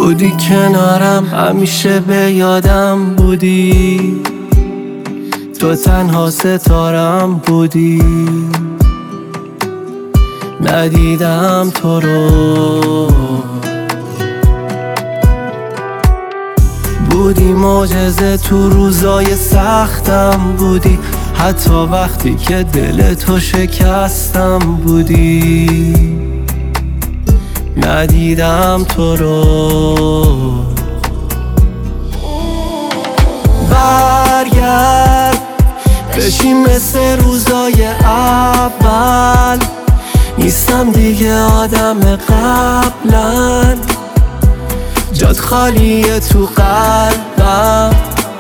بودی کنارم، همیشه به یادم بودی، تو تنها ستارم بودی. ندیدم تو رو، بودی معجزه تو روزای سختم بودی، حتی وقتی که دل تو شکستم بودی. ندیدم تو رو. برگرد بشین مثل روزای اول، نیستم دیگه آدم قبلا، جات خالیه تو قلبم.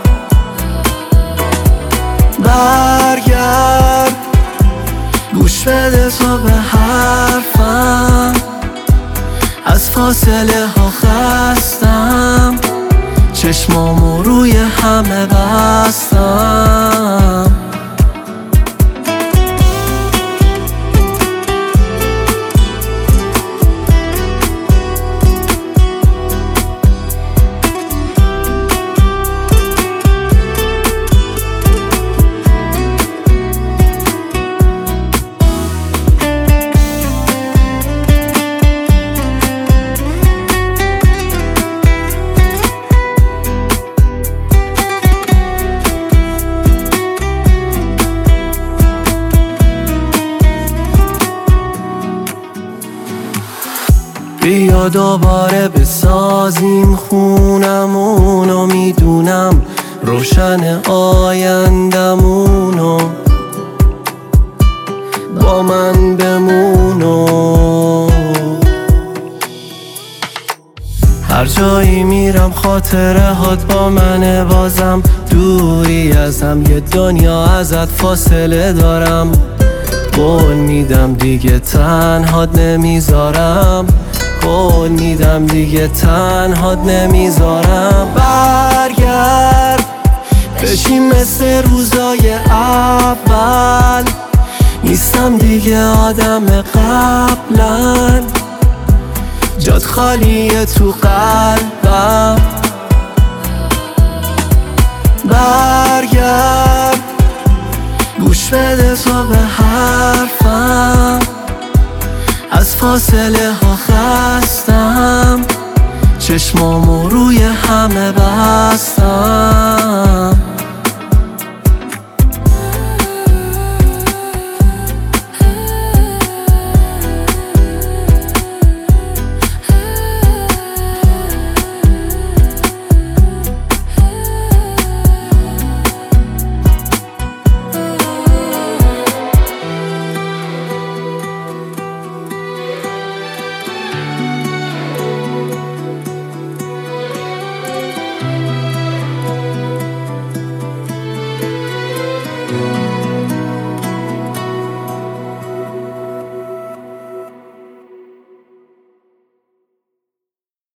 برگرد گوش بده تو به حرفم، از فاصله ها خستم، چشمامو روی همه بستم. بیا دوباره بسازیم خونمونو، میدونم روشن آیندمونو، با من بمونو. هر جایی میرم خاطره هات با منه، بازم دوری ازم، یه دنیا ازت فاصله دارم. قول میدم دیگه تنهات نمیذارم، قول میدم دیگه تنهات نمیذارم. برگرد بشین مثل روزای اول، نیستم دیگه آدم قبلا، جات خالیه تو قلبم. برگرد گوش بده تو به حرفم، از فاصله ها خستم، چشمامو روی همه بستم.